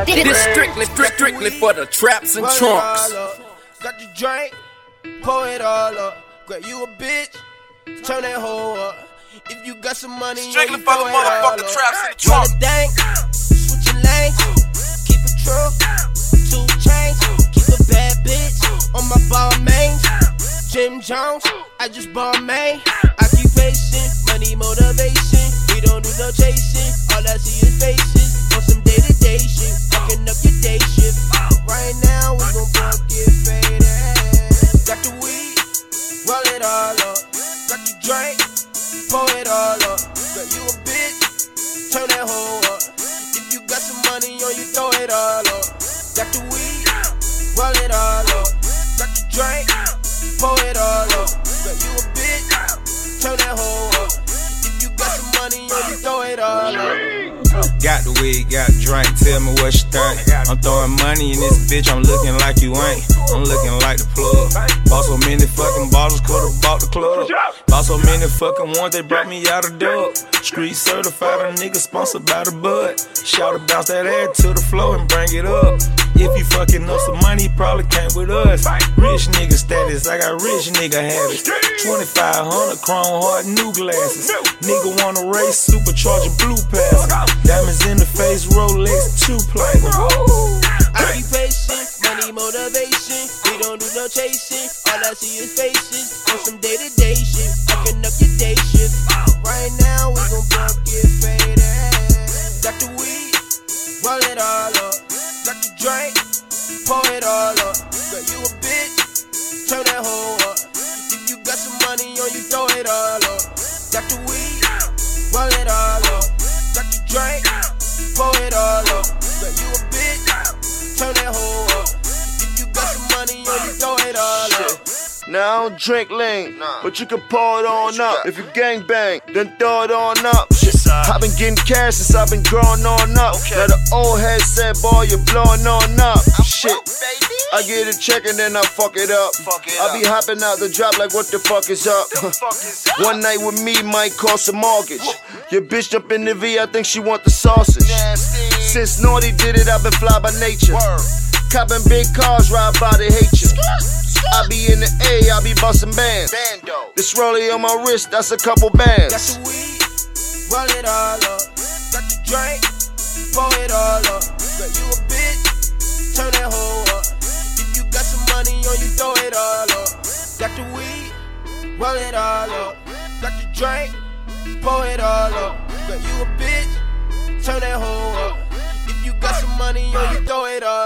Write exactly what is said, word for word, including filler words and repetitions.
This strictly, strict, strictly for the traps and trunks. Got the drink, pour it all up. Grab you a bitch, turn that hoe up. If you got some money, strictly you for the motherfucking traps and trunks. Roll a dank, switch your lanes, keep it true. Two chains, keep a bad bitch on my ball mains. Jim Jones, I just ball main. Occupation, money motivation. We don't do no chasing. All I see is faces on some day-to-day shit. Fucking up your day shift. Right now we gon' both get faded. Got the weed, roll it all up. Got the drink, pour it all up. Got you a bitch, turn that hoe up. If you got some money on you, throw it all up. Got the weed, roll it all up. Got the drink, pour it all up. Got you a bitch, turn that hoe up. If you got some money on you, throw it all up. Got the weed, got the drink, tell me what you think. I'm throwing money in this bitch, I'm looking like you ain't. I'm looking like the plug. Bought so many fucking bottles, could've bought the club. Bought so many fucking ones, they brought me out of dub. Street certified, a nigga sponsored by the bud. Shout to bounce that ass to the floor and bring it up. If you fucking up some money, you probably came with us. Rich nigga status, I got rich nigga habits. twenty-five hundred chrome heart, new glasses. Nigga wanna race, supercharger blue pass. Diamonds in the face, Rolex, two platinum. Occupation, money motivation. We don't do no chasing. All I see is faces on some day-to-day shit. Fucking up your day shift. Right now we gon' both get faded. Got the weed, roll it all up. Got the drink, pour it all up. Got you a bitch, turn that hoe up. If you got some money on you, throw it all up. Got the weed, roll it all up. Got the drink, pour it all up. Got you a bitch, turn that hoe up. If you got some money on you, throw it all up. Now I don't drink lean, nah. But you can pour it on up. If you gang bang, then throw it on up. Shit. I've been getting cash since I've been growing on up. Okay. Now the old head said, boy, you're blowing on up. I'm Shit, baby. I get a check and then I fuck it up. Fuck it I be up. Hopping out the drop like what the fuck is up? The fuck is up? One night with me might cost a mortgage. Your bitch jump in the V, I think she want the sausage. Nasty. Since Naughty did it, I've been fly by nature. Word. Copping big cars, ride by, they hate you. I be in the A, I be bustin' bands. Bando. This rollie on my wrist, that's a couple bands. Got the weed, roll it all up. Got the drink, pour it all up. Got you a bitch, turn that hoe up. If you got some money on you, throw it all up. Got the weed, roll it all up. Got the drink, pour it all up. Got you a bitch, turn that hoe up. If you got some money on you, throw it all up.